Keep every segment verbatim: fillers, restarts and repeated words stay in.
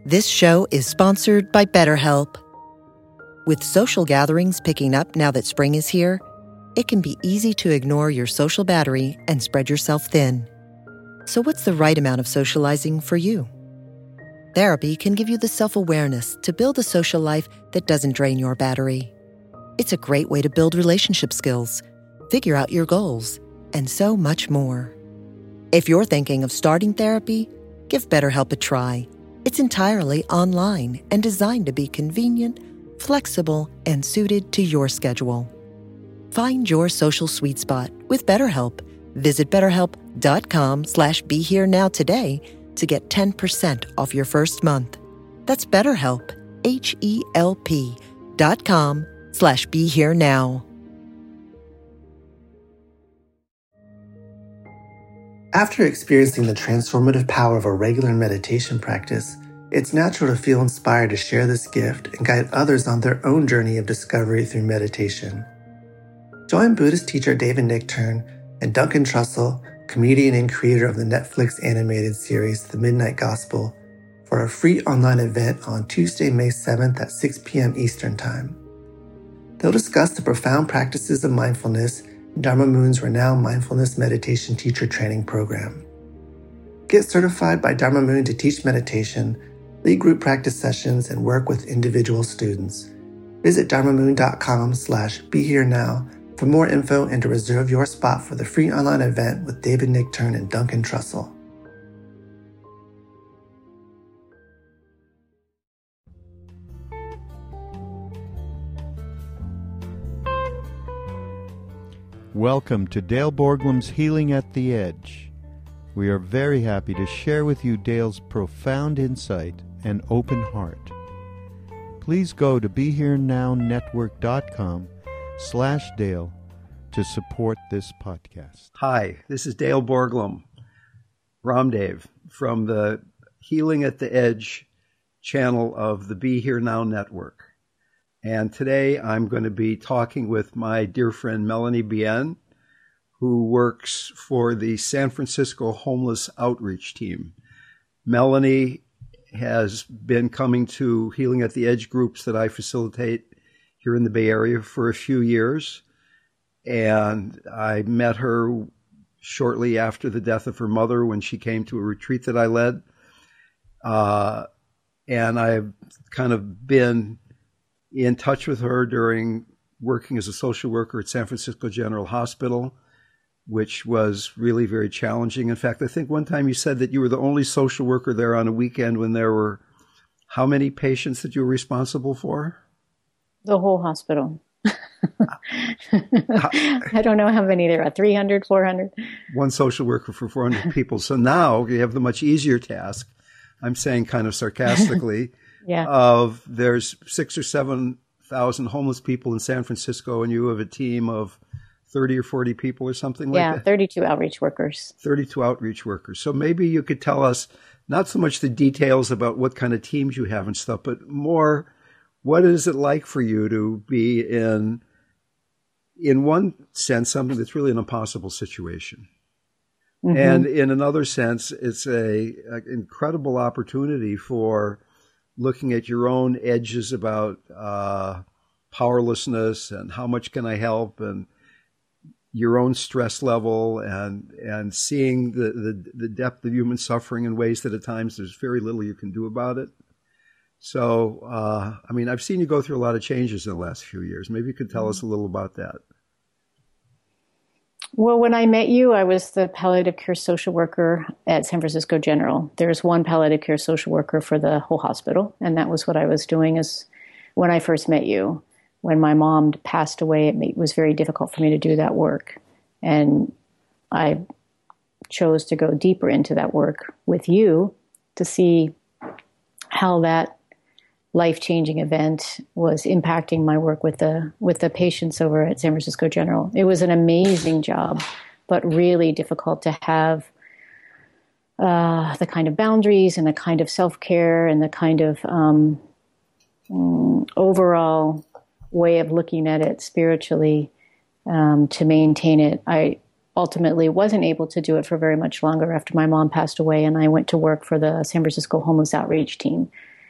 This show is sponsored by BetterHelp. With social gatherings picking up now that spring is here, it can be easy to ignore your social battery and spread yourself thin. So what's the right amount of socializing for you? Therapy can give you the self-awareness to build a social life that doesn't drain your battery. It's a great way to build relationship skills, figure out your goals, and so much more. If you're thinking of starting therapy, give BetterHelp a try. It's entirely online and designed to be convenient, flexible, and suited to your schedule. Find your social sweet spot with BetterHelp. Visit betterhelp.com slash be here now today to get ten percent off your first month. That's BetterHelp, H-E-L-P dot com slash be here now. After experiencing the transformative power of a regular meditation practice, it's natural to feel inspired to share this gift and guide others on their own journey of discovery through meditation. Join Buddhist teacher David Nichtern and Duncan Trussell, comedian and creator of the Netflix animated series The Midnight Gospel, for a free online event on Tuesday, May seventh at six p.m. Eastern Time. They'll discuss the profound practices of mindfulness in Dharma Moon's renowned mindfulness meditation teacher training program. Get certified by Dharma Moon to teach meditation, lead group practice sessions, and work with individual students. Visit dharmamoon.com slash be here now for more info and to reserve your spot for the free online event with David Nichtern and Duncan Trussell. Welcome to Dale Borglum's Healing at the Edge. We are very happy to share with you Dale's profound insight and open heart. Please go to be here now network dot com slash Dale to support this podcast. Hi, this is Dale Borglum, Ramdev, from the Healing at the Edge channel of the Be Here Now Network. And today I'm going to be talking with my dear friend Melanie Bien, who works for the San Francisco Homeless Outreach Team. Melanie has been coming to Healing at the Edge groups that I facilitate here in the Bay Area for a few years. And I met her shortly after the death of her mother when she came to a retreat that I led. Uh, and I've kind of been in touch with her during working as a social worker at San Francisco General Hospital, which was really very challenging. In fact, I think one time you said that you were the only social worker there on a weekend when there were how many patients that you were responsible for? The whole hospital. I don't know how many there are, three hundred, four hundred. One social worker for four hundred people. So now you have the much easier task, I'm saying kind of sarcastically, yeah. of there's six or seven thousand homeless people in San Francisco, and you have a team of thirty or forty people or something like yeah, that? Yeah, thirty-two outreach workers. thirty-two outreach workers. So maybe you could tell us not so much the details about what kind of teams you have and stuff, but more what is it like for you to be in, in one sense, something that's really an impossible situation. Mm-hmm. And in another sense, it's a, a incredible opportunity for looking at your own edges about uh, powerlessness and how much can I help and your own stress level and and seeing the, the, the depth of human suffering in ways that at times there's very little you can do about it. So, uh, I mean, I've seen you go through a lot of changes in the last few years. Maybe you could tell us a little about that. Well, when I met you, I was the palliative care social worker at San Francisco General. There's one palliative care social worker for the whole hospital, and that was what I was doing as when I first met you. When my mom passed away, it was very difficult for me to do that work. And I chose to go deeper into that work with you to see how that life-changing event was impacting my work with the with the patients over at San Francisco General. It was an amazing job, but really difficult to have uh, the kind of boundaries and the kind of self-care and the kind of um, um, overall way of looking at it spiritually um, to maintain it. I ultimately wasn't able to do it for very much longer after my mom passed away, and I went to work for the San Francisco Homeless Outreach Team.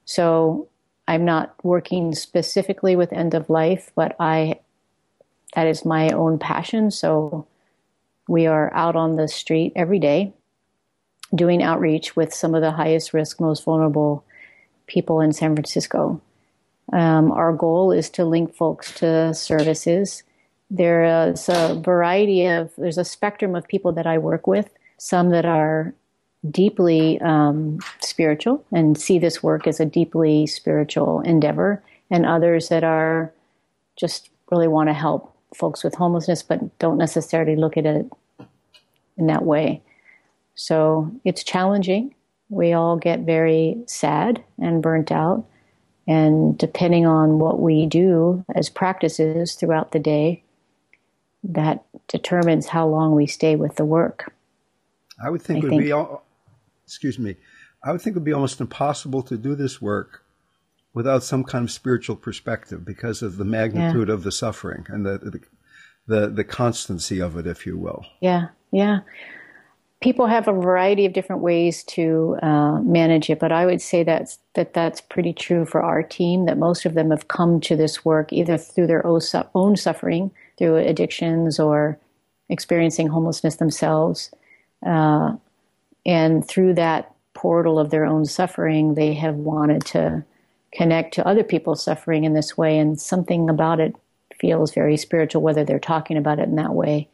So I'm not working specifically with end of life, but I that is my own passion. So we are out on the street every day doing outreach with some of the highest risk, most vulnerable people in San Francisco. Um, our goal is to link folks to services. There is a variety of, there's a spectrum of people that I work with, some that are deeply um, spiritual and see this work as a deeply spiritual endeavor, and others that are just really want to help folks with homelessness but don't necessarily look at it in that way. So it's challenging. We all get very sad and burnt out. And depending on what we do as practices throughout the day, that determines how long we stay with the work. I would think I it would think, be, al- excuse me, I would think it would be almost impossible to do this work without some kind of spiritual perspective because of the magnitude yeah. of the suffering and the, the the the constancy of it, if you will. Yeah, yeah. People have a variety of different ways to uh, manage it, but I would say that's, that that's pretty true for our team, that most of them have come to this work either through their own, su- own suffering, through addictions or experiencing homelessness themselves. Uh, and through that portal of their own suffering, they have wanted to connect to other people's suffering in this way, and something about it feels very spiritual, whether they're talking about it in that way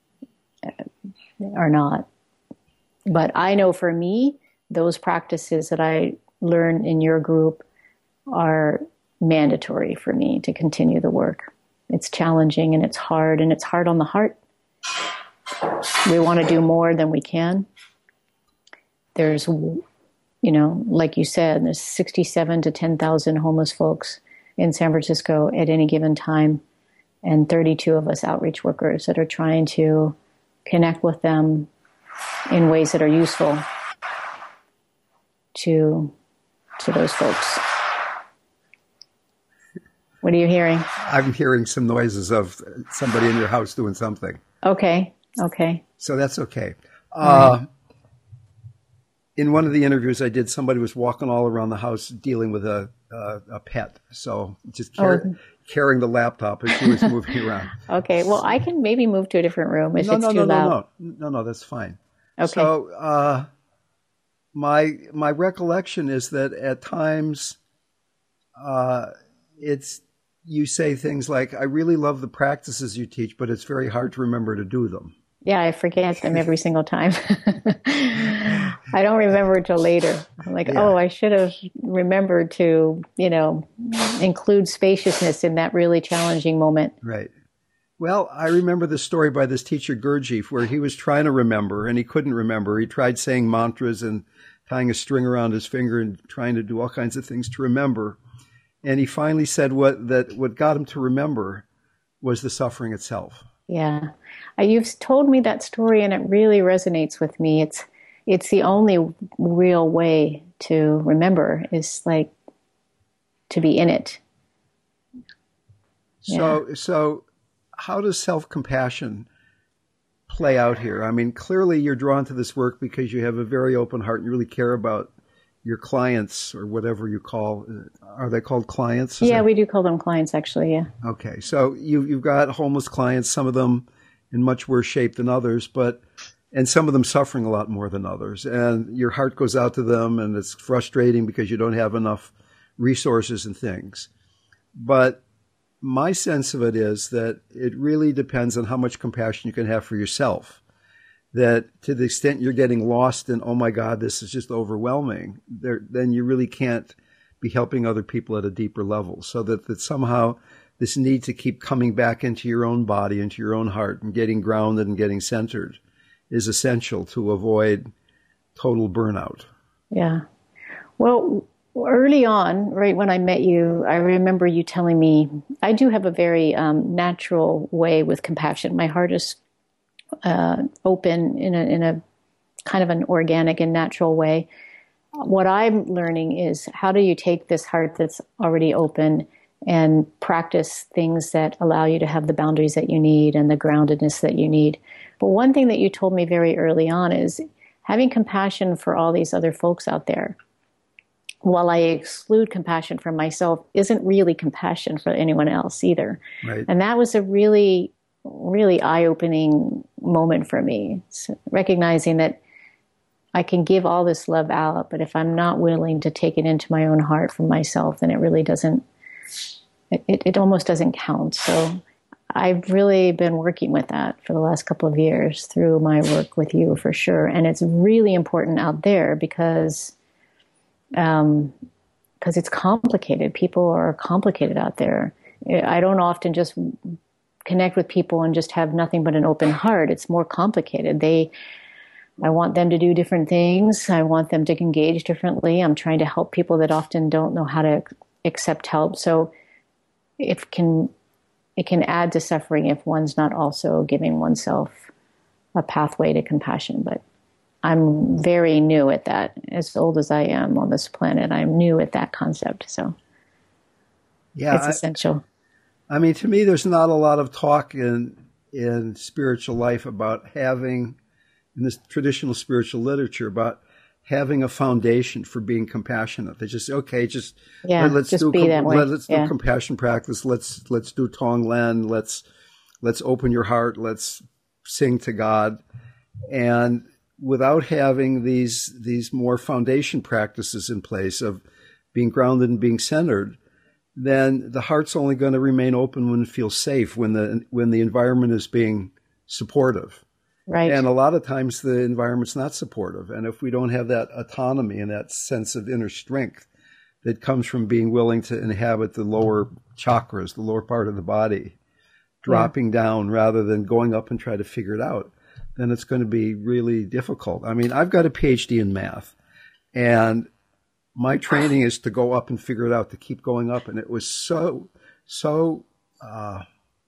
or not. But I know for me, those practices that I learned in your group are mandatory for me to continue the work. It's challenging and it's hard, and it's hard on the heart. We want to do more than we can. There's, you know, like you said, there's sixty-seven to ten thousand homeless folks in San Francisco at any given time, and thirty-two of us outreach workers that are trying to connect with them in ways that are useful to to those folks. What are you hearing? I'm hearing some noises of somebody in your house doing something. Okay, okay. So that's okay. Uh, right. In one of the interviews I did, somebody was walking all around the house dealing with a uh, a pet. So just car- oh. carrying the laptop as she was moving around. Okay, well, I can maybe move to a different room if no, it's no, too no, loud. No, no, no, no, that's fine. Okay. So uh, my my recollection is that at times uh, it's you say things like, "I really love the practices you teach, but it's very hard to remember to do them." Yeah, I forget them every single time. I don't remember until later. I'm like, yeah. oh, I should have remembered to, you know, include spaciousness in that really challenging moment. Right. Well, I remember the story by this teacher, Gurdjieff, where he was trying to remember and he couldn't remember. He tried saying mantras and tying a string around his finger and trying to do all kinds of things to remember. And he finally said what that what got him to remember was the suffering itself. Yeah. Uh, you've told me that story and it really resonates with me. It's it's the only real way to remember is like to be in it. So yeah. so how does self-compassion play out here? I mean, clearly you're drawn to this work because you have a very open heart and you really care about your clients or whatever you call, are they called clients? Is yeah, that... we do call them clients actually, yeah. Okay, so you, you've got homeless clients, some of them in much worse shape than others, but and some of them suffering a lot more than others. And your heart goes out to them and it's frustrating because you don't have enough resources and things. But my sense of it is that it really depends on how much compassion you can have for yourself. That to the extent you're getting lost in, oh my God, this is just overwhelming, there, then you really can't be helping other people at a deeper level. So that, that somehow this need to keep coming back into your own body, into your own heart, and getting grounded and getting centered is essential to avoid total burnout. Yeah. Well, early on, right when I met you, I remember you telling me, I do have a very um, natural way with compassion. My heart is uh, open in a, in a kind of an organic and natural way. What I'm learning is how do you take this heart that's already open and practice things that allow you to have the boundaries that you need and the groundedness that you need. But one thing that you told me very early on is having compassion for all these other folks out there while I exclude compassion from myself, isn't really compassion for anyone else either. Right. And that was a really, really eye-opening moment for me, so recognizing that I can give all this love out, but if I'm not willing to take it into my own heart for myself, then it really doesn't, it, it, it almost doesn't count. So I've really been working with that for the last couple of years through my work with you, for sure. And it's really important out there because um, because it's complicated. People are complicated out there. I don't often just connect with people and just have nothing but an open heart. It's more complicated. They, I want them to do different things. I want them to engage differently. I'm trying to help people that often don't know how to accept help. So it can, it can add to suffering if one's not also giving oneself a pathway to compassion. But I'm very new at that. As old as I am on this planet, I'm new at that concept. So yeah, it's I, essential. I mean, to me, there's not a lot of talk in in spiritual life about having, in this traditional spiritual literature, about having a foundation for being compassionate. They just say, okay, just yeah, let, let's just do be that way. let, let's yeah. do compassion practice. Let's let's do Tonglen. Let's let's open your heart. Let's sing to God, and without having these these more foundation practices in place of being grounded and being centered, then the heart's only going to remain open when it feels safe, when the when the environment is being supportive. Right. And a lot of times the environment's not supportive. And if we don't have that autonomy and that sense of inner strength that comes from being willing to inhabit the lower chakras, the lower part of the body, dropping yeah. down rather than going up and try to figure it out, then it's going to be really difficult. I mean, I've got a P H D in math, and my training is to go up and figure it out, to keep going up. And it was so, so uh,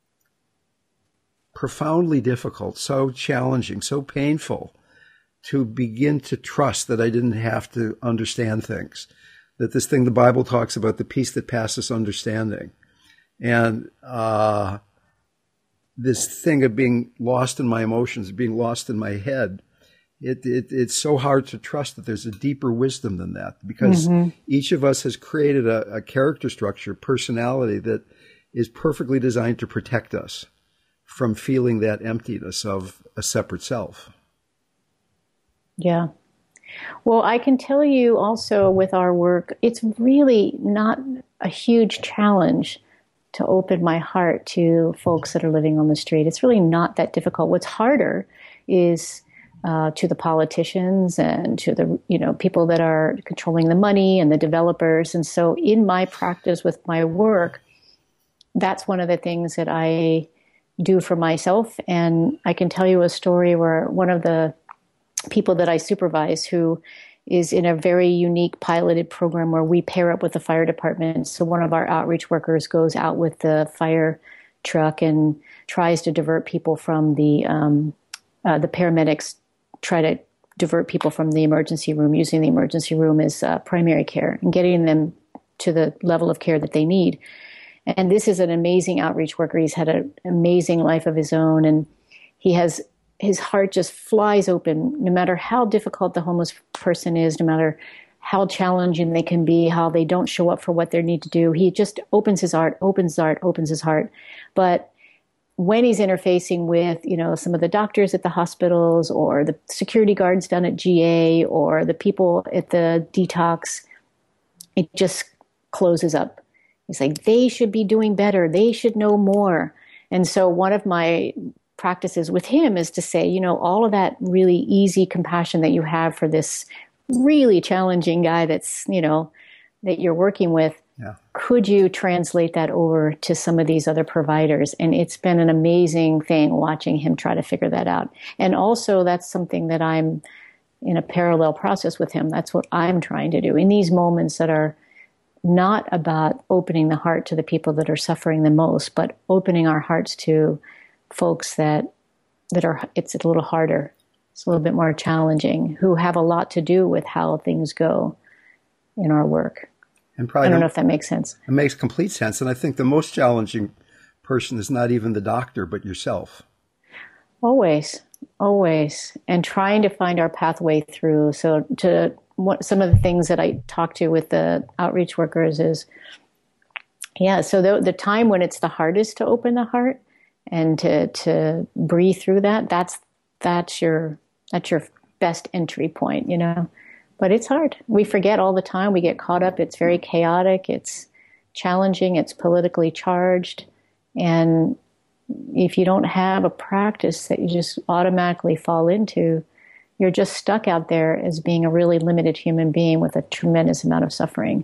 profoundly difficult, so challenging, so painful to begin to trust that I didn't have to understand things, that this thing the Bible talks about, the peace that passes understanding. And uh, this thing of being lost in my emotions, being lost in my head, It, it it's so hard to trust that there's a deeper wisdom than that, because mm-hmm. each of us has created a, a character structure, personality that is perfectly designed to protect us from feeling that emptiness of a separate self. Yeah. Well, I can tell you also with our work, it's really not a huge challenge to open my heart to folks that are living on the street. It's really not that difficult. What's harder is Uh, to the politicians and to the, you know, people that are controlling the money and the developers. And so in my practice with my work, that's one of the things that I do for myself. And I can tell you a story where one of the people that I supervise, who is in a very unique piloted program where we pair up with the fire department. So one of our outreach workers goes out with the fire truck and tries to divert people from the, um, uh, the paramedics try to divert people from the emergency room, using the emergency room as uh, primary care and getting them to the level of care that they need. And this is an amazing outreach worker. He's had an amazing life of his own, and he has, his heart just flies open no matter how difficult the homeless person is, no matter how challenging they can be, how they don't show up for what they need to do. He just opens his heart, opens his heart, opens his heart. But when he's interfacing with, you know, some of the doctors at the hospitals or the security guards down at G A or the people at the detox, it just closes up. He's like, they should be doing better. They should know more. And so one of my practices with him is to say, you know, all of that really easy compassion that you have for this really challenging guy that's, you know, that you're working with, yeah. Could you translate that over to some of these other providers? And it's been an amazing thing watching him try to figure that out. And also that's something that I'm in a parallel process with him. That's what I'm trying to do in these moments that are not about opening the heart to the people that are suffering the most, but opening our hearts to folks that, that are, it's a little harder. It's a little bit more challenging, who have a lot to do with how things go in our work. And probably I don't know if that makes sense. It makes complete sense. And I think the most challenging person is not even the doctor, but yourself. Always, always. And trying to find our pathway through. So to what, some of the things that I talk to with the outreach workers is, yeah, so the, the time when it's the hardest to open the heart and to, to breathe through that, that's, that's your, that's your best entry point, you know, but it's hard. We forget all the time. We get caught up. It's very chaotic. It's challenging. It's politically charged. And if you don't have a practice that you just automatically fall into, you're just stuck out there as being a really limited human being with a tremendous amount of suffering.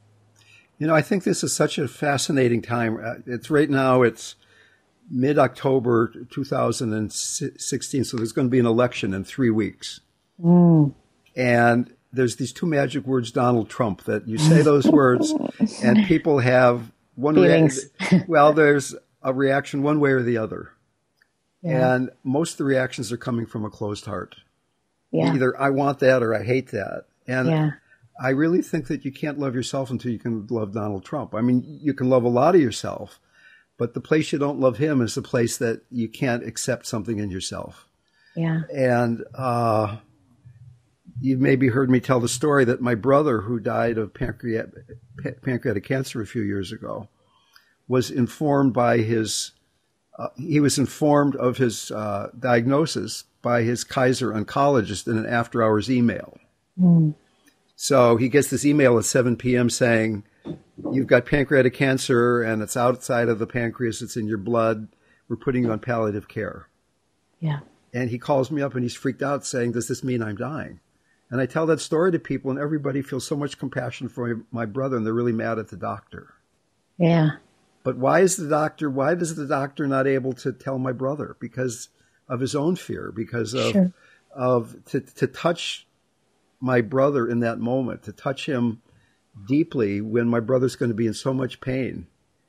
You know, I think this is such a fascinating time. It's right now, it's mid-October two thousand sixteen, so there's going to be an election in three weeks. Mm. And there's these two magic words, Donald Trump, that you say those words and people have one reaction. Well, there's a reaction one way or the other. Yeah. And most of the reactions are coming from a closed heart. Yeah. Either I want that or I hate that. And yeah. I really think that you can't love yourself until you can love Donald Trump. I mean, you can love a lot of yourself, but the place you don't love him is the place that you can't accept something in yourself. Yeah. And uh, you've maybe heard me tell the story that my brother, who died of pancreatic, pancreatic cancer a few years ago, was informed by his, uh, he was informed of his uh, diagnosis by his Kaiser oncologist in an after-hours email. Mm. So he gets this email at seven p.m. saying, you've got pancreatic cancer and it's outside of the pancreas, it's in your blood, we're putting you on palliative care. Yeah. And he calls me up and he's freaked out saying, does this mean I'm dying? And I tell that story to people and everybody feels so much compassion for my brother and they're really mad at the doctor. Yeah. But why is the doctor, why is the doctor not able to tell my brother? Because of his own fear, because of, sure. of to, to touch my brother in that moment, to touch him deeply when my brother's going to be in so much pain,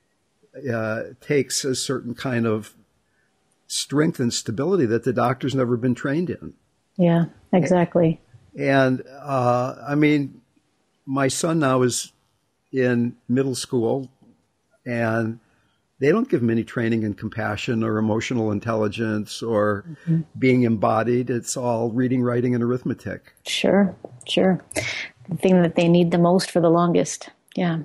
uh, takes a certain kind of strength and stability that the doctor's never been trained in. Yeah, exactly. And, uh, I mean, my son now is in middle school and they don't give him any training in compassion or emotional intelligence or mm-hmm. being embodied. It's all reading, writing, and arithmetic. Sure, sure. The thing that they need the most for the longest. Yeah.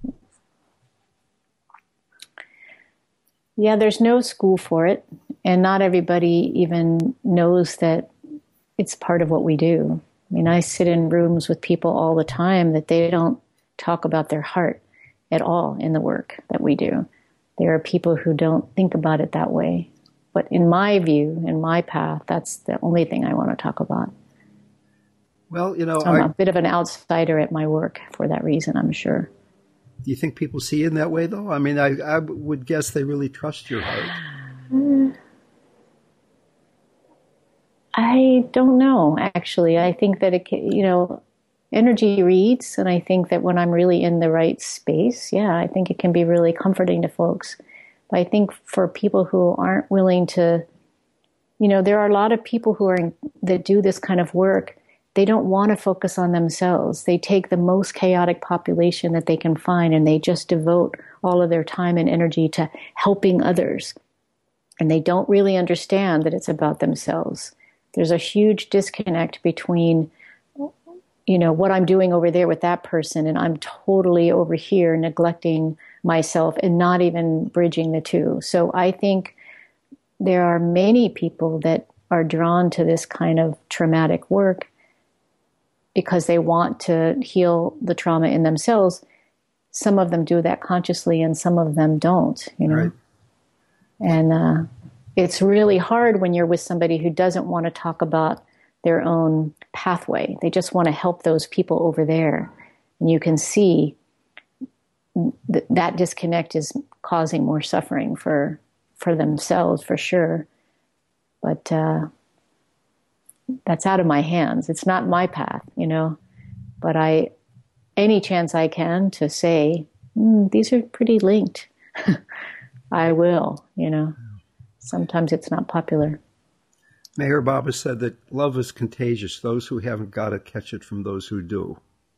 Yeah, there's no school for it. And not everybody even knows that it's part of what we do. I mean, I sit in rooms with people all the time that they don't talk about their heart at all in the work that we do. There are people who don't think about it that way. But in my view, in my path, that's the only thing I want to talk about. Well, you know, so I'm I, a bit of an outsider at my work for that reason, I'm sure. Do you think people see it in that way, though? I mean, I, I would guess they really trust your heart. I don't know, actually. I think that, it, you know, energy reads, and I think that when I'm really in the right space, yeah, I think it can be really comforting to folks. But I think for people who aren't willing to, you know, there are a lot of people who are in, that do this kind of work. They don't want to focus on themselves. They take the most chaotic population that they can find, and they just devote all of their time and energy to helping others. And they don't really understand that it's about themselves. There's a huge disconnect between, you know, what I'm doing over there with that person, and I'm totally over here neglecting myself and not even bridging the two. So I think there are many people that are drawn to this kind of traumatic work because they want to heal the trauma in themselves. Some of them do that consciously and some of them don't, you know. Right. And uh, it's really hard when you're with somebody who doesn't want to talk about their own pathway. They just want to help those people over there. And you can see th- that disconnect is causing more suffering for for themselves, for sure. But uh, that's out of my hands. It's not my path, you know. But I, any chance I can to say, mm, these are pretty linked, I will, you know. Sometimes it's not popular. Meher Baba said that love is contagious. Those who haven't got it catch it from those who do.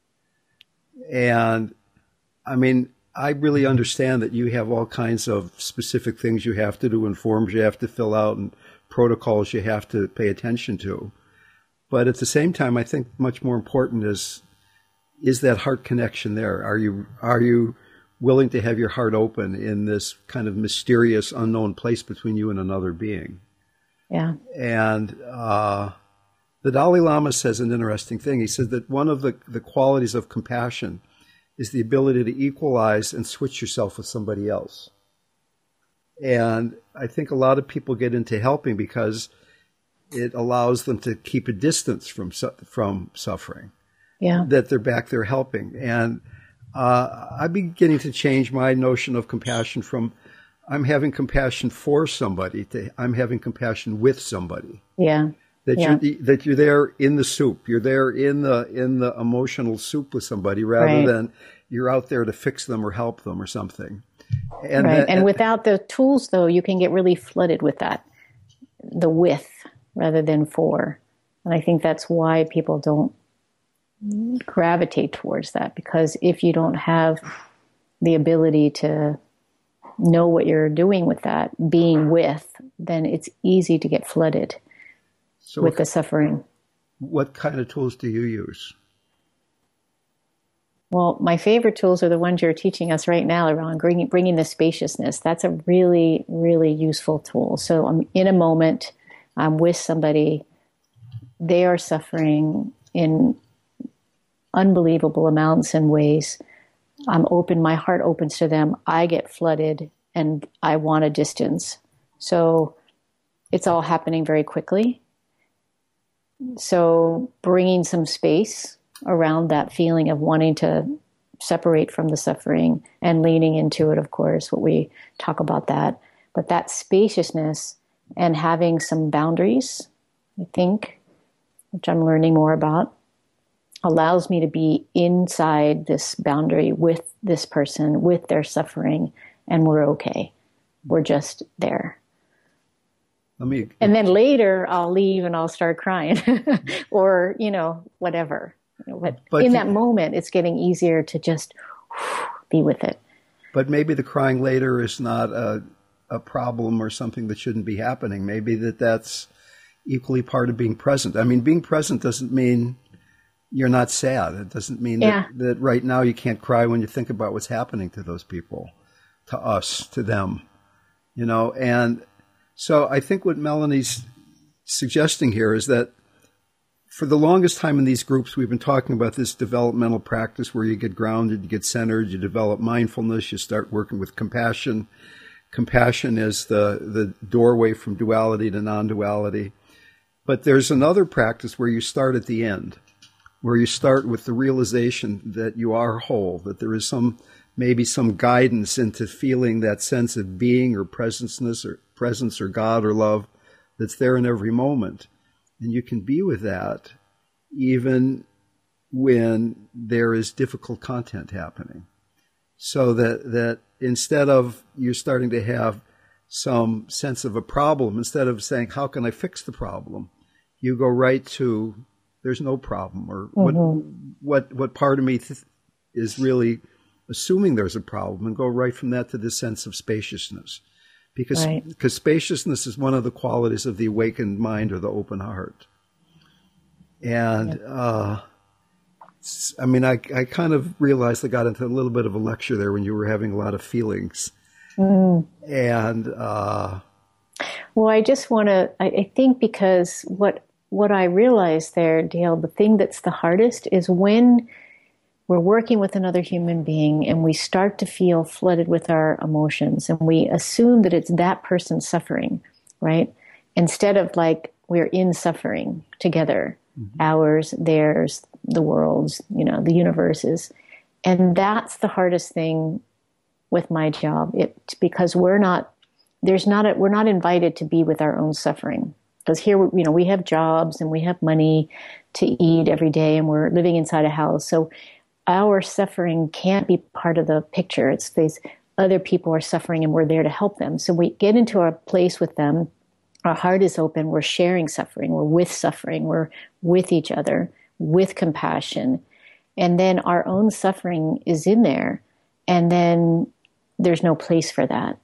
And, I mean, I really understand that you have all kinds of specific things you have to do and forms you have to fill out and protocols you have to pay attention to. But at the same time, I think much more important is, is that heart connection there? Are you, are you willing to have your heart open in this kind of mysterious, unknown place between you and another being? Yeah. And uh, the Dalai Lama says an interesting thing. He says that one of the, the qualities of compassion is the ability to equalize and switch yourself with somebody else. And I think a lot of people get into helping because it allows them to keep a distance from from suffering. Yeah. That they're back there helping. And uh, I'm beginning to change my notion of compassion from I'm having compassion for somebody to I'm having compassion with somebody. Yeah. That yeah. you're that you're there in the soup. You're there in the in the emotional soup with somebody rather right. than you're out there to fix them or help them or something. And right. that, and, and without the tools, though, you can get really flooded with that, the with rather than for. And I think that's why people don't gravitate towards that, because if you don't have the ability to know what you're doing with that, being with, then it's easy to get flooded so with the suffering. What kind of tools do you use? Well, my favorite tools are the ones you're teaching us right now around bringing, bringing the spaciousness. That's a really, really useful tool. So I'm in a moment, I'm with somebody, they are suffering in unbelievable amounts and ways. I'm open, my heart opens to them, I get flooded, and I want a distance. So it's all happening very quickly. So bringing some space around that feeling of wanting to separate from the suffering and leaning into it, of course, what we talk about that. But that spaciousness and having some boundaries, I think, which I'm learning more about, allows me to be inside this boundary with this person, with their suffering, and we're okay. We're just there. Let me, and then later I'll leave and I'll start crying or, you know, whatever. But, but in that moment, it's getting easier to just be with it. But maybe the crying later is not a, a problem or something that shouldn't be happening. Maybe that that's equally part of being present. I mean, being present doesn't mean you're not sad. It doesn't mean yeah. that, that right now you can't cry when you think about what's happening to those people, to us, to them, you know. And so I think what Melanie's suggesting here is that for the longest time in these groups, we've been talking about this developmental practice where you get grounded, you get centered, you develop mindfulness, you start working with compassion. Compassion is the, the doorway from duality to non-duality. But there's another practice where you start at the end, where you start with the realization that you are whole, that there is some, maybe some guidance into feeling that sense of being or presenceness or presence or God or love that's there in every moment. And you can be with that even when there is difficult content happening. So that, that instead of you starting to have some sense of a problem, instead of saying, how can I fix the problem? You go right to, there's no problem. Or mm-hmm. what, what, what part of me th- is really assuming there's a problem, and go right from that to this sense of spaciousness. Because right. because spaciousness is one of the qualities of the awakened mind or the open heart. And, yeah. uh, I mean, I, I kind of realized I got into a little bit of a lecture there when you were having a lot of feelings. Mm. And, uh, well, I just want to, I, I think because what, what I realized there, Dale, the thing that's the hardest is when we're working with another human being and we start to feel flooded with our emotions and we assume that it's that person suffering, right? Instead of like we're in suffering together, mm-hmm. ours, theirs, the world's, you know, the universe's. And that's the hardest thing with my job. It because we're not, there's not, a, we're not invited to be with our own suffering. Because here, you know, we have jobs and we have money to eat every day and we're living inside a house. So our suffering can't be part of the picture. It's these other people are suffering and we're there to help them. So we get into our place with them. Our heart is open. We're sharing suffering. We're with suffering. We're with each other, with compassion. And then our own suffering is in there. And then there's no place for that.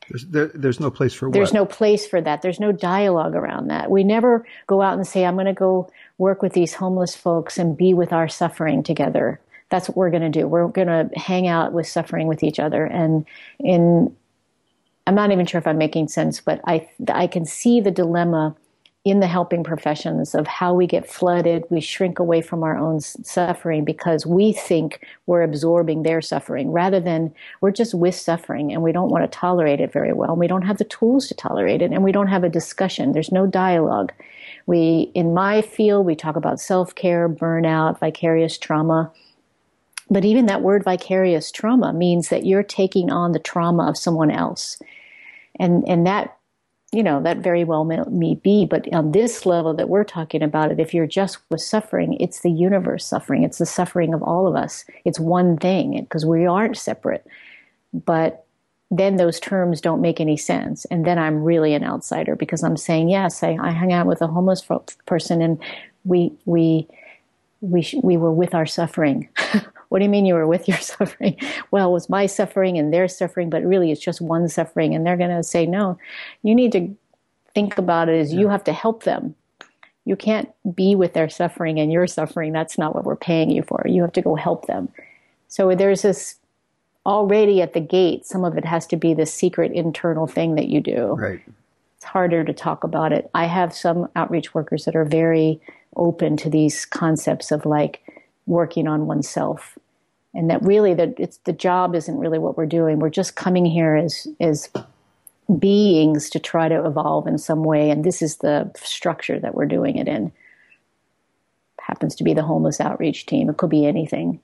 There's, there, there's no place for There's what? no place for that. There's no dialogue around that. We never go out and say, I'm going to go work with these homeless folks and be with our suffering together. That's what we're going to do. We're going to hang out with suffering with each other. And in, I'm not even sure if I'm making sense, but I, I can see the dilemma in the helping professions of how we get flooded. We shrink away from our own suffering because we think we're absorbing their suffering rather than we're just with suffering and we don't want to tolerate it very well. And we don't have the tools to tolerate it and we don't have a discussion. There's no dialogue. We, in my field, we talk about self-care, burnout, vicarious trauma. But even that word vicarious trauma means that you're taking on the trauma of someone else. And, and that, you know, that very well may, may be, but on this level that we're talking about it, if you're just with suffering, it's the universe suffering. It's the suffering of all of us. It's one thing because we aren't separate. But then those terms don't make any sense. And then I'm really an outsider because I'm saying, yes, I, I hung out with a homeless person and we, we, we, we were with our suffering. What do you mean you were with your suffering? Well, it was my suffering and their suffering, but really it's just one suffering. And they're going to say, no, you need to think about it as yeah. you have to help them. You can't be with their suffering and your suffering. That's not what we're paying you for. You have to go help them. So there's this already at the gate, some of it has to be this secret internal thing that you do. Right. It's harder to talk about it. I have some outreach workers that are very open to these concepts of like working on oneself. And that really that it's the job isn't really what we're doing. We're just coming here as as beings to try to evolve in some way. And this is the structure that we're doing it in. Happens to be the homeless outreach team. It could be anything.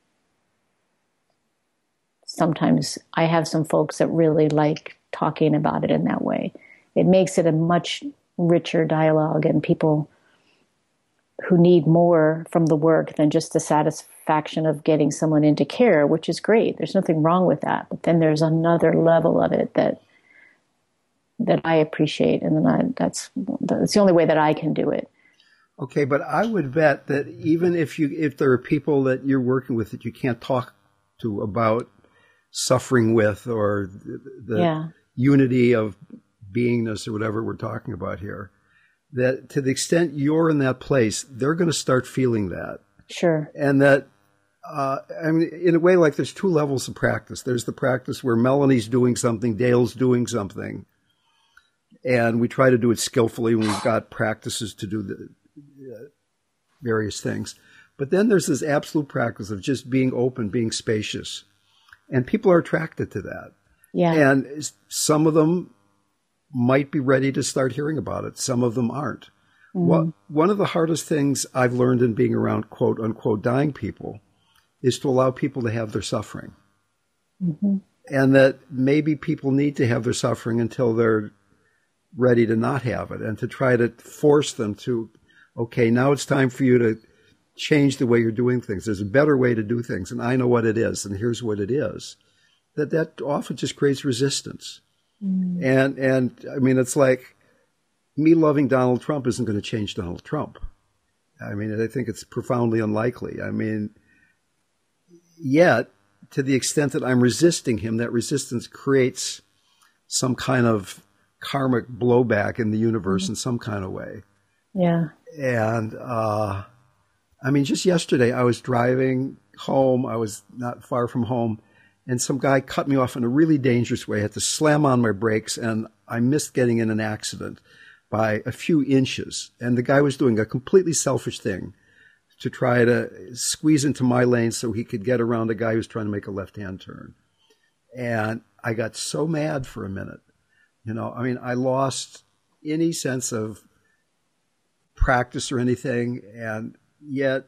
Sometimes I have some folks that really like talking about it in that way. It makes it a much richer dialogue and people who need more from the work than just the satisfaction of getting someone into care, which is great. There's nothing wrong with that. But then there's another level of it that that I appreciate, and then I, that's that's the only way that I can do it. Okay, but I would bet that even if you if there are people that you're working with that you can't talk to about suffering with or the, the yeah. unity of beingness or whatever we're talking about here, that to the extent you're in that place, they're going to start feeling that. Sure. And that, uh, I mean, in a way, like there's two levels of practice. There's the practice where Melanie's doing something, Dale's doing something, and we try to do it skillfully when we've got practices to do the uh, various things. But then there's this absolute practice of just being open, being spacious. And people are attracted to that. Yeah. And some of them might be ready to start hearing about it. Some of them aren't. Mm-hmm. What, one of the hardest things I've learned in being around quote unquote dying people is to allow people to have their suffering. Mm-hmm. And that maybe people need to have their suffering until they're ready to not have it, and to try to force them to, okay, now it's time for you to change the way you're doing things. There's a better way to do things, and I know what it is, and here's what it is. That that often just creates resistance. Mm. And, and I mean, it's like me loving Donald Trump isn't going to change Donald Trump. I mean, I think it's profoundly unlikely. I mean, yet, to the extent that I'm resisting him, that resistance creates some kind of karmic blowback in the universe mm-hmm. in some kind of way. Yeah. And, uh, I mean, just yesterday I was driving home. I was not far from home, and some guy cut me off in a really dangerous way. I had to slam on my brakes, and I missed getting in an accident by a few inches. And the guy was doing a completely selfish thing to try to squeeze into my lane so he could get around a guy who was trying to make a left-hand turn. And I got so mad for a minute. You know, I mean, I lost any sense of practice or anything, and yet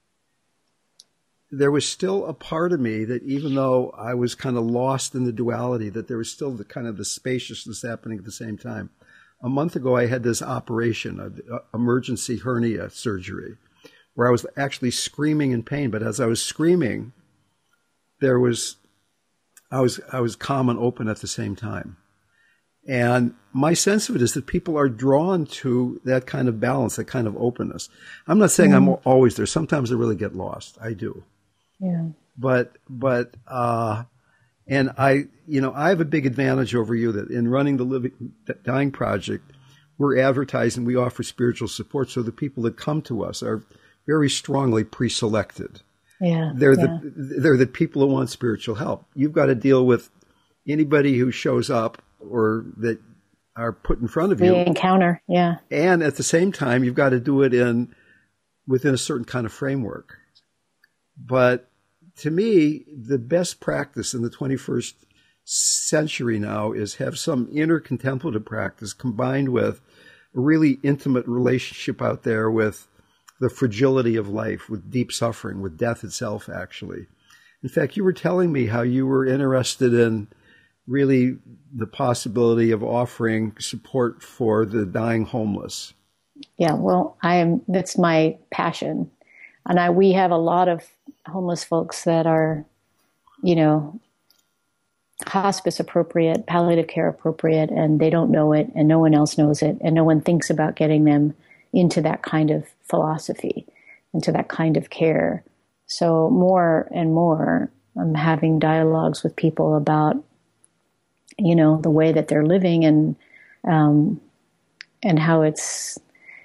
there was still a part of me that, even though I was kind of lost in the duality, that there was still the kind of the spaciousness happening at the same time. A month ago, I had this operation, a, a emergency hernia surgery, where I was actually screaming in pain. But as I was screaming, there was, I was, I was calm and open at the same time. And my sense of it is that people are drawn to that kind of balance, that kind of openness. I'm not saying mm-hmm. I'm always there. Sometimes I really get lost. I do. Yeah. But, but, uh, And I, you know, I have a big advantage over you that in running the Living Dying Project, we're advertising, we offer spiritual support. So the people that come to us are very strongly pre-selected. Yeah. They're yeah. the, they're the people who want spiritual help. You've got to deal with anybody who shows up or that are put in front of you. We encounter. Yeah. And at the same time, you've got to do it in, within a certain kind of framework. But to me, the best practice in the twenty-first century now is have some inner contemplative practice combined with a really intimate relationship out there with the fragility of life, with deep suffering, with death itself, actually. In fact, you were telling me how you were interested in really the possibility of offering support for the dying homeless. Yeah, well, I am, that's my passion. And I, we have a lot of homeless folks that are, you know, hospice appropriate, palliative care appropriate, and they don't know it, and no one else knows it, and no one thinks about getting them into that kind of philosophy, into that kind of care. So more and more, I'm having dialogues with people about, you know, the way that they're living and um, and how it's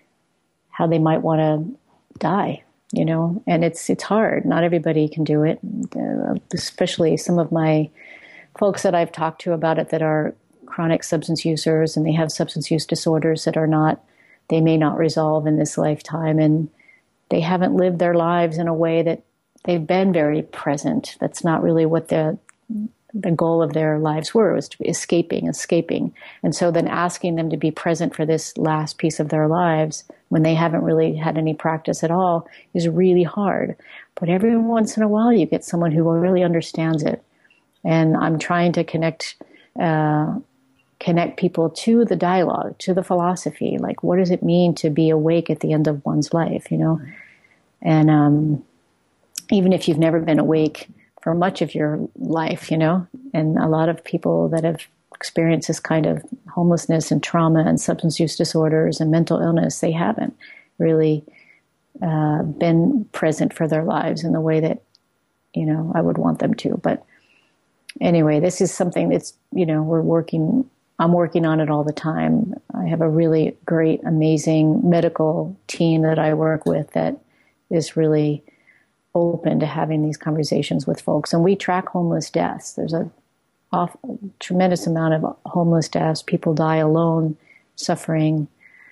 how they might want to die. You know, and it's it's hard. Not everybody can do it, uh, especially some of my folks that I've talked to about it that are chronic substance users and they have substance use disorders that are not, they may not resolve in this lifetime, and they haven't lived their lives in a way that they've been very present. That's not really what the the goal of their lives were, was to be escaping, escaping. And so then asking them to be present for this last piece of their lives when they haven't really had any practice at all is really hard. But every once in a while you get someone who really understands it. And I'm trying to connect uh, connect people to the dialogue, to the philosophy. Like, what does it mean to be awake at the end of one's life, you know? And um, even if you've never been awake for much of your life, you know, and a lot of people that have experienced this kind of homelessness and trauma and substance use disorders and mental illness, they haven't really uh, been present for their lives in the way that, you know, I would want them to. But anyway, this is something that's, you know, we're working, I'm working on it all the time. I have a really great, amazing medical team that I work with that is really open to having these conversations with folks. And we track homeless deaths. There's a off, tremendous amount of homeless deaths. People die alone, suffering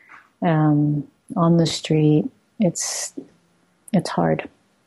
um, on the street. It's it's hard.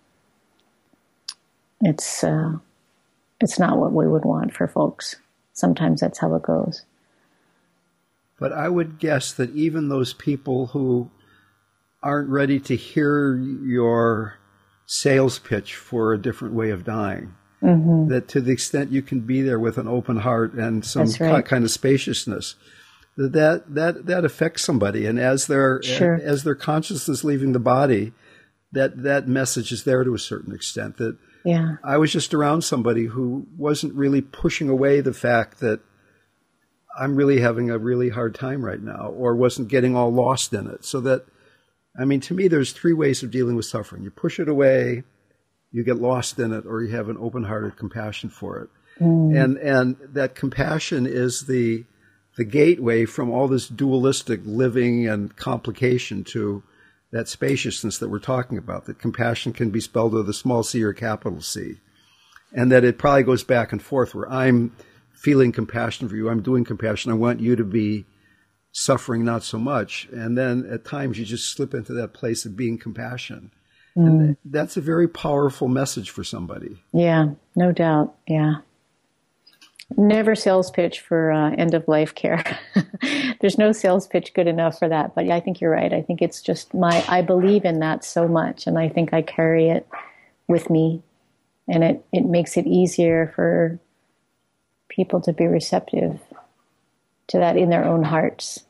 It's uh, it's not what we would want for folks. Sometimes that's how it goes. But I would guess that even those people who aren't ready to hear your sales pitch for a different way of dying, mm-hmm. that to the extent you can be there with an open heart and some right. kind of spaciousness, that that that affects somebody. And as their sure. as their consciousness leaving the body, that that message is there to a certain extent. That yeah. I was just around somebody who wasn't really pushing away the fact that I'm really having a really hard time right now, or wasn't getting all lost in it. So that, I mean, to me, there's three ways of dealing with suffering. You push it away, you get lost in it, or you have an open-hearted compassion for it. Mm. And and that compassion is the the gateway from all this dualistic living and complication to that spaciousness that we're talking about, that compassion can be spelled with a small c or a capital C. And that it probably goes back and forth where I'm feeling compassion for you, I'm doing compassion, I want you to be suffering not so much. And then at times you just slip into that place of being compassion. Mm. And that's a very powerful message for somebody. Yeah, no doubt. Yeah. Never sales pitch for uh, end-of-life care. There's no sales pitch good enough for that. But I think you're right. I think it's just my, I believe in that so much. And I think I carry it with me. And it, it makes it easier for people to be receptive to that in their own hearts.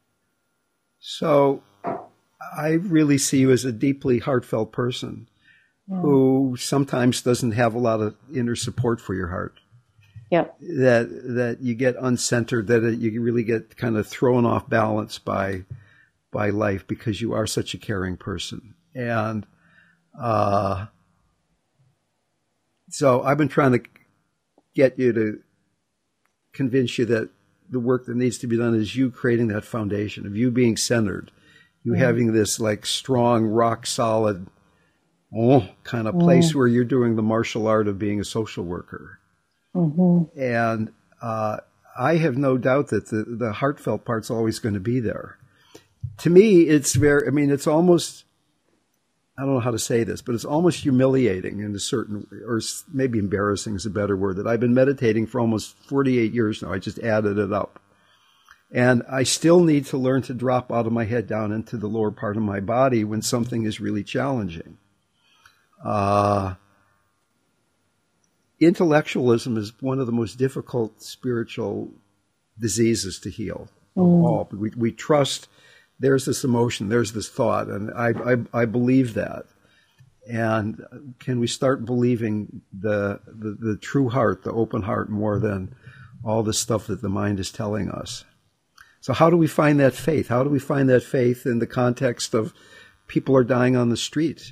So I really see you as a deeply heartfelt person yeah. who sometimes doesn't have a lot of inner support for your heart. Yep. That that you get uncentered, that it, you really get kind of thrown off balance by by life because you are such a caring person. And uh, so I've been trying to get you to convince you that the work that needs to be done is you creating that foundation of you being centered, you mm-hmm. having this like strong, rock solid oh, kind of place mm. where you're doing the martial art of being a social worker. Mm-hmm. And uh, I have no doubt that the, the heartfelt part's always going to be there. To me, it's very, I mean, it's almost, I don't know how to say this, but it's almost humiliating in a certain, or maybe embarrassing is a better word, that I've been meditating for almost forty-eight years now. I just added it up. And I still need to learn to drop out of my head down into the lower part of my body when something is really challenging. Uh, intellectualism is one of the most difficult spiritual diseases to heal of mm. all. We, we trust there's this emotion, there's this thought, and I, I, I believe that. And can we start believing the, the, the true heart, the open heart, more than all the stuff that the mind is telling us? So how do we find that faith? How do we find that faith in the context of people are dying on the street?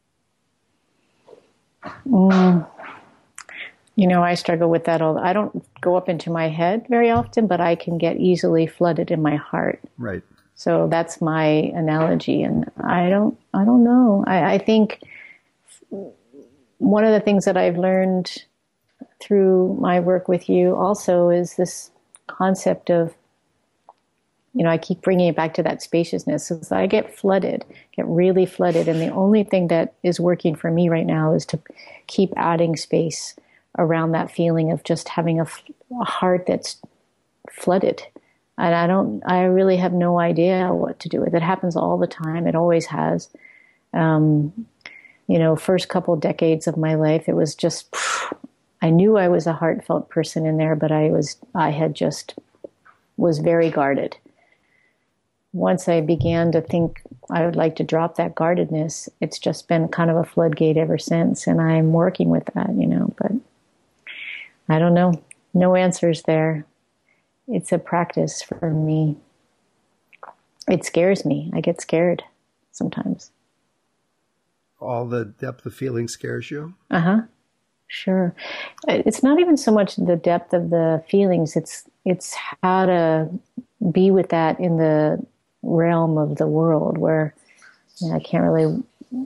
Mm. You know, I struggle with that all. I don't go up into my head very often, but I can get easily flooded in my heart. Right. So that's my analogy, and I don't, I don't know. I, I think one of the things that I've learned through my work with you also is this concept of, you know, I keep bringing it back to that spaciousness. So I get flooded, get really flooded. And the only thing that is working for me right now is to keep adding space around that feeling of just having a, a heart that's flooded. And I don't, I really have no idea what to do with it. It happens all the time. It always has. Um, you know, first couple decades of my life, it was just, I knew I was a heartfelt person in there, but I was, I had just, was very guarded. Once I began to think I would like to drop that guardedness, it's just been kind of a floodgate ever since. And I'm working with that, you know, but I don't know. No answers there. It's a practice for me. It scares me. I get scared sometimes. All the depth of feeling scares you? Uh-huh. Sure. It's not even so much the depth of the feelings. It's it's how to be with that in the realm of the world where, you know, I can't really...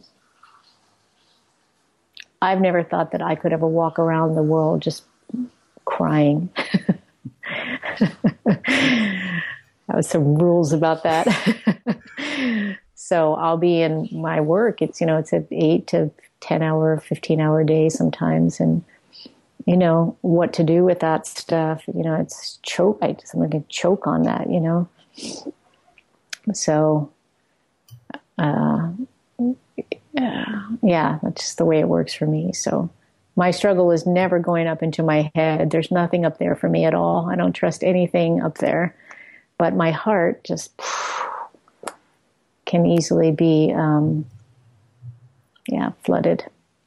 I've never thought that I could ever walk around the world just crying. I have some rules about that. So I'll be in my work. It's, you know, it's an eight to ten hour, fifteen hour day sometimes. And, you know, what to do with that stuff, you know, it's choke. I, someone can choke on that, you know? So, uh, yeah, that's just the way it works for me. So my struggle was never going up into my head. There's nothing up there for me at all. I don't trust anything up there. But my heart just can easily be, um, yeah, flooded.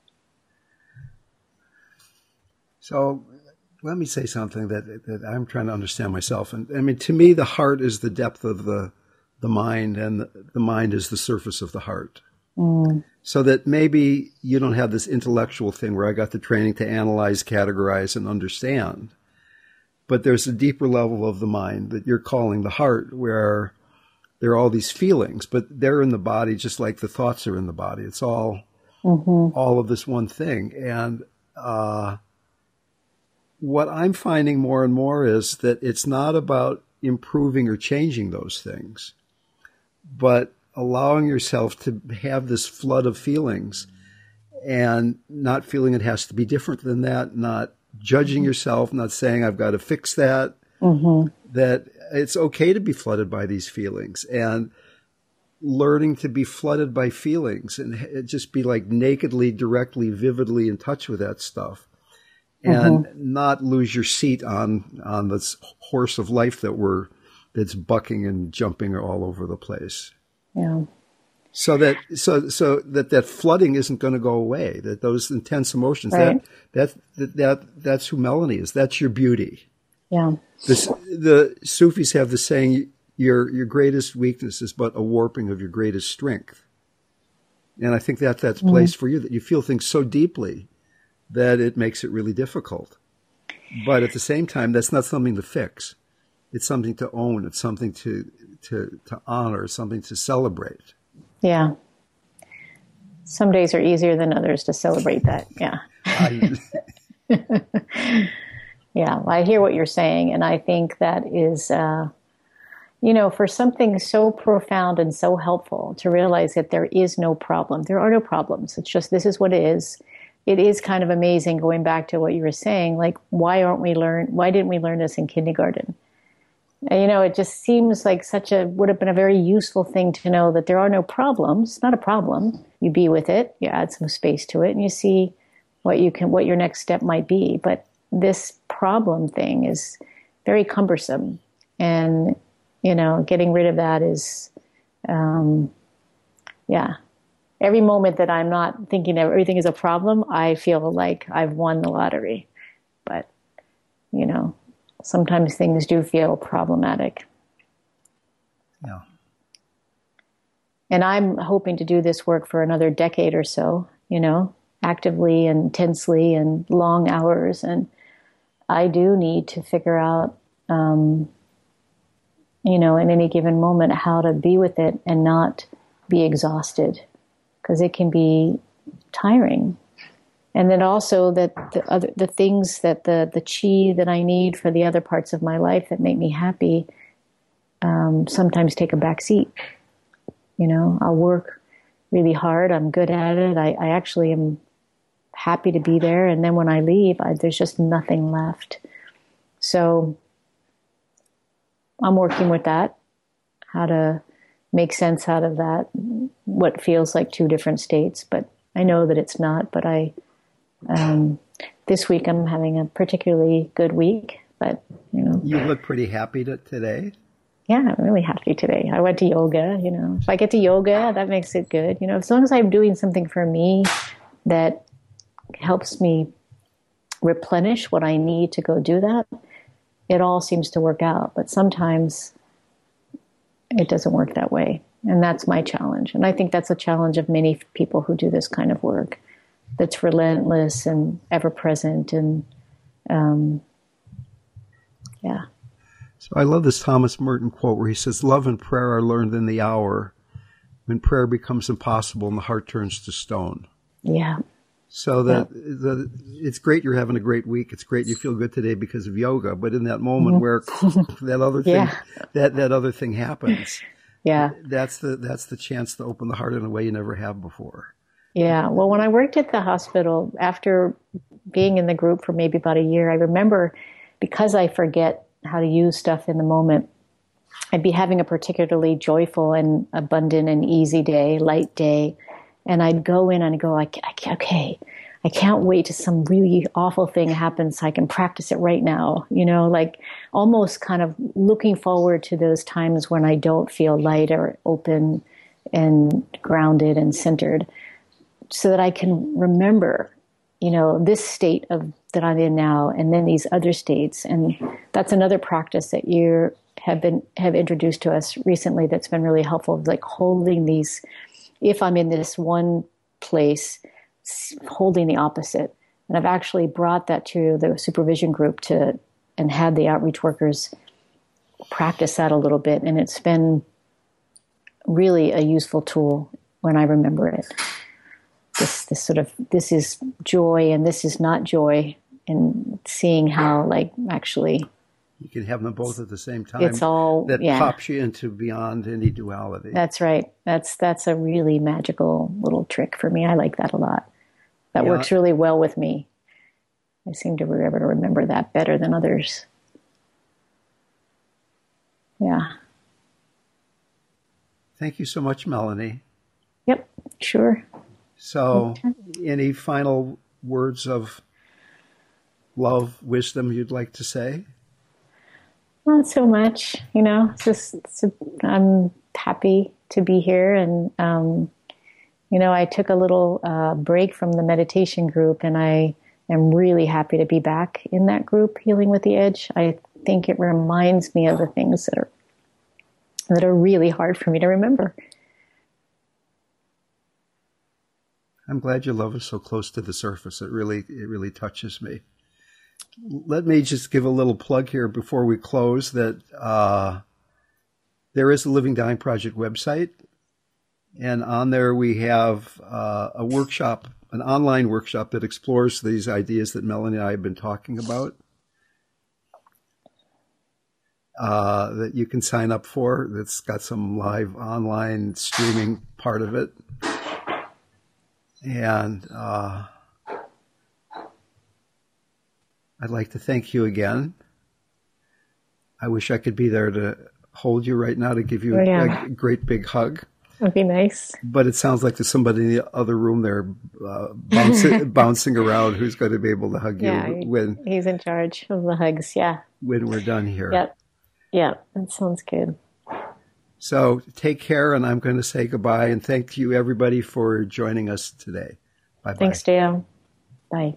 So let me say something that, that I'm trying to understand myself. And I mean, to me, the heart is the depth of the, the mind, and the, the mind is the surface of the heart. Mm. So that maybe you don't have this intellectual thing where I got the training to analyze, categorize, and understand. But there's a deeper level of the mind that you're calling the heart, where there are all these feelings, but they're in the body just like the thoughts are in the body. It's all mm-hmm. all of this one thing. And uh, what I'm finding more and more is that it's not about improving or changing those things, but allowing yourself to have this flood of feelings and not feeling it has to be different than that, not judging yourself, not saying I've got to fix that, mm-hmm. that it's okay to be flooded by these feelings, and learning to be flooded by feelings and just be like nakedly, directly, vividly in touch with that stuff, and mm-hmm. not lose your seat on, on this horse of life that we're, that's bucking and jumping all over the place. Yeah. So that so so that that flooding isn't going to go away. That those intense emotions, right. that, that that that's who Melanie is. That's your beauty. Yeah. This, the Sufis have the saying, "Your your greatest weakness is but a warping of your greatest strength." And I think that that's placed mm-hmm. for you, that you feel things so deeply that it makes it really difficult. But at the same time, that's not something to fix. It's something to own. It's something to to to honor. Something to celebrate. Yeah. Some days are easier than others to celebrate that. Yeah. I, yeah, well, I hear what you're saying, and I think that is, uh, you know, for something so profound and so helpful to realize that there is no problem. There are no problems. It's just this is what it is. It is kind of amazing going back to what you were saying, like, why aren't we learn? Why didn't we learn this in kindergarten? And, you know, it just seems like such a, would have been a very useful thing to know that there are no problems. It's not a problem. You be with it, you add some space to it, and you see what you can, what your next step might be. But this problem thing is very cumbersome, and, you know, getting rid of that is, um, yeah. Every moment that I'm not thinking that everything is a problem, I feel like I've won the lottery. But, you know, sometimes things do feel problematic. Yeah. And I'm hoping to do this work for another decade or so, you know, actively and intensely and long hours. And I do need to figure out, um, you know, in any given moment, how to be with it and not be exhausted, because it can be tiring. And then also that the other, the things that the, the chi that I need for the other parts of my life that make me happy, um, sometimes take a back seat. You know, I'll work really hard. I'm good at it. I, I actually am happy to be there. And then when I leave, I, there's just nothing left. So I'm working with that, how to make sense out of that, what feels like two different states. But I know that it's not. But I, um, this week I'm having a particularly good week. But, you know. You look pretty happy to, today. Yeah, I'm really happy today. I went to yoga, you know. If I get to yoga, that makes it good. You know, as long as I'm doing something for me that helps me replenish what I need to go do that, it all seems to work out. But sometimes it doesn't work that way. And that's my challenge. And I think that's a challenge of many people who do this kind of work, that's relentless and ever present. And um, yeah. So I love this Thomas Merton quote where he says, love and prayer are learned in the hour when prayer becomes impossible and the heart turns to stone. Yeah. So that yeah. the, it's great you're having a great week. It's great you feel good today because of yoga. But in that moment mm-hmm. where that other thing, yeah. that, that other thing happens, yeah, that's the that's the chance to open the heart in a way you never have before. Yeah. Well, when I worked at the hospital, after being in the group for maybe about a year, I remember, because I forget how to use stuff in the moment, I'd be having a particularly joyful and abundant and easy day, light day. And I'd go in and go, I, I, okay, I can't wait till some really awful thing happens so I can practice it right now. You know, like almost kind of looking forward to those times when I don't feel light or open and grounded and centered, so that I can remember, you know, this state of that I'm in now, and then these other states. And that's another practice that you have been have introduced to us recently that's been really helpful, like holding these. If I'm in this one place, holding the opposite. And I've actually brought that to the supervision group to and had the outreach workers practice that a little bit. And it's been really a useful tool when I remember it. This, this sort of, this is joy and this is not joy, and seeing how, like, actually you can have them both at the same time. It's all, that yeah. pops you into beyond any duality. That's right. That's that's a really magical little trick for me. I like that a lot. That yeah. works really well with me. I seem to be able to remember that better than others. Yeah. Thank you so much, Melanie. Yep, sure. So, any final words of love, wisdom you'd like to say? Not so much, you know, it's just, it's a, I'm happy to be here. And, um, you know, I took a little uh, break from the meditation group, and I am really happy to be back in that group, Healing with the Edge. I think it reminds me of the things that are, that are really hard for me to remember. I'm glad your love is so close to the surface. It really, it really touches me. let me just give a little plug here before we close that uh, there is a Living Dying Project website, and on there we have uh, a workshop, an online workshop that explores these ideas that Melanie and I have been talking about, uh, that you can sign up for. That's got some live online streaming part of it. And uh, I'd like to thank you again. I wish I could be there to hold you right now to give you oh, yeah. a, a great big hug. That'd be nice. But it sounds like there's somebody in the other room there uh, bouncing, bouncing around who's going to be able to hug yeah, you when he's in charge of the hugs. Yeah. When we're done here. Yep. Yep. That sounds good. So take care, and I'm going to say goodbye, and thank you everybody for joining us today. Bye bye. Thanks, Dale. Bye.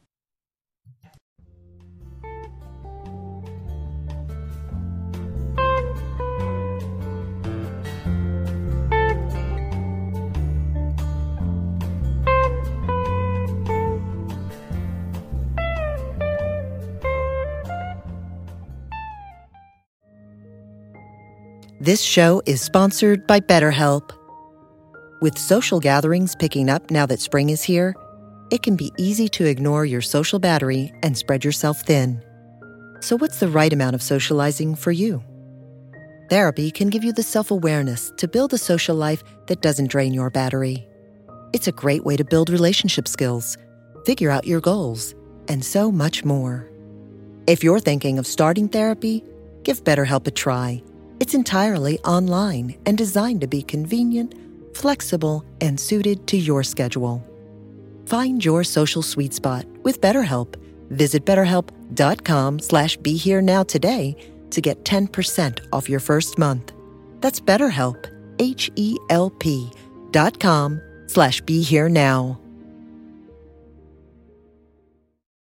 This show is sponsored by BetterHelp. With social gatherings picking up now that spring is here, it can be easy to ignore your social battery and spread yourself thin. So what's the right amount of socializing for you? Therapy can give you the self-awareness to build a social life that doesn't drain your battery. It's a great way to build relationship skills, figure out your goals, and so much more. If you're thinking of starting therapy, give BetterHelp a try. It's entirely online and designed to be convenient, flexible, and suited to your schedule. Find your social sweet spot with BetterHelp. Visit betterhelp.com slash be here now today to get ten percent off your first month. That's BetterHelp, H E L P dot com slash be here now.